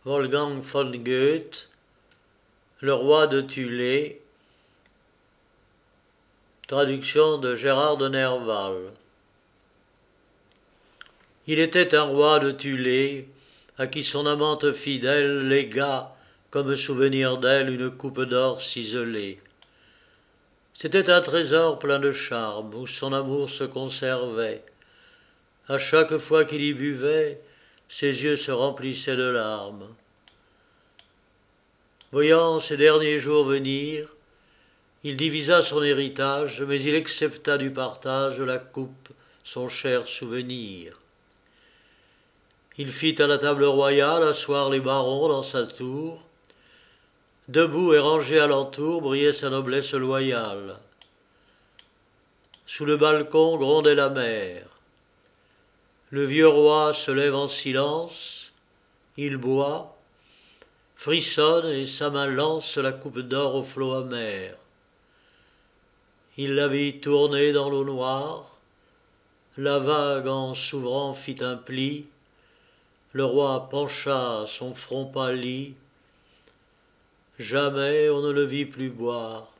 Wolfgang von Goethe, Le roi de Thulé, traduction de Gérard de Nerval. Il était un roi de Thulé, à qui son amante fidèle légua, comme souvenir d'elle, une coupe d'or ciselée. C'était un trésor plein de charme, où son amour se conservait. À chaque fois qu'il y buvait, ses yeux se remplissaient de larmes. Voyant ses derniers jours venir, il divisa son héritage, mais il accepta du partage la coupe, son cher souvenir. Il fit à la table royale asseoir les barons dans sa tour. Debout et rangés alentour brillait sa noblesse loyale. Sous le balcon grondait la mer. Le vieux roi se lève en silence, il boit, frissonne et sa main lance la coupe d'or au flot amer. Il la vit tourner dans l'eau noire, la vague en s'ouvrant fit un pli, le roi pencha son front pâli, jamais on ne le vit plus boire.